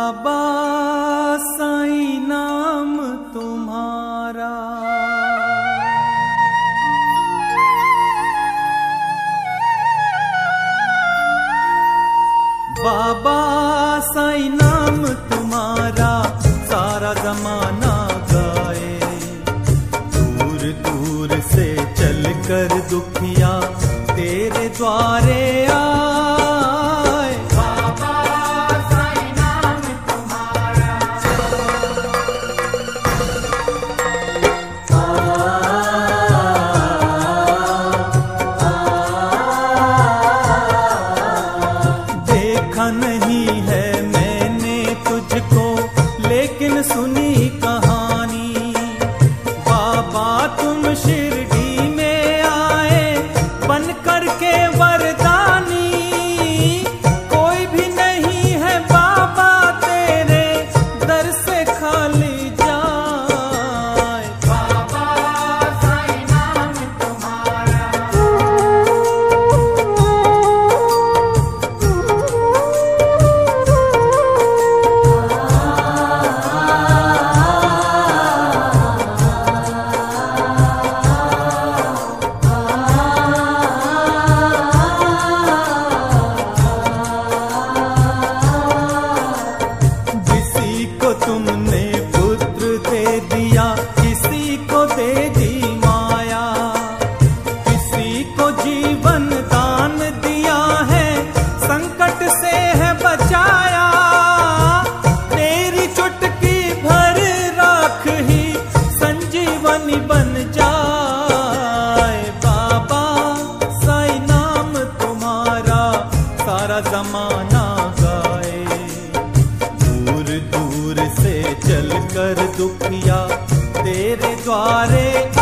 बाबा साईं नाम तुम्हारा। बाबा साईं नाम तुम्हारा सारा जमाना गाए। दूर दूर से चल कर दुखिया तेरे द्वारे आए। बाबा साईं नाम तुम्हारा। देखा नहीं है मैंने तुझको लेकिन सुनी कहानी। बाबा तुम शिरडी में आए बन करके वरदानी। कोई भी नहीं है बाबा तेरे दर से खाली जाए। बाबा साईं नाम तुम्हारा। तुमने पुत्र दे दिया किसी को दे दी माया। किसी को जीवन दान दिया है संकट से है बचाया। तेरी चुटकी भर राख ही संजीवनी बन जाए। बाबा साईं नाम तुम्हारा सारा जमाना गाए। दूर दूर से चल कर दुखिया तेरे द्वारे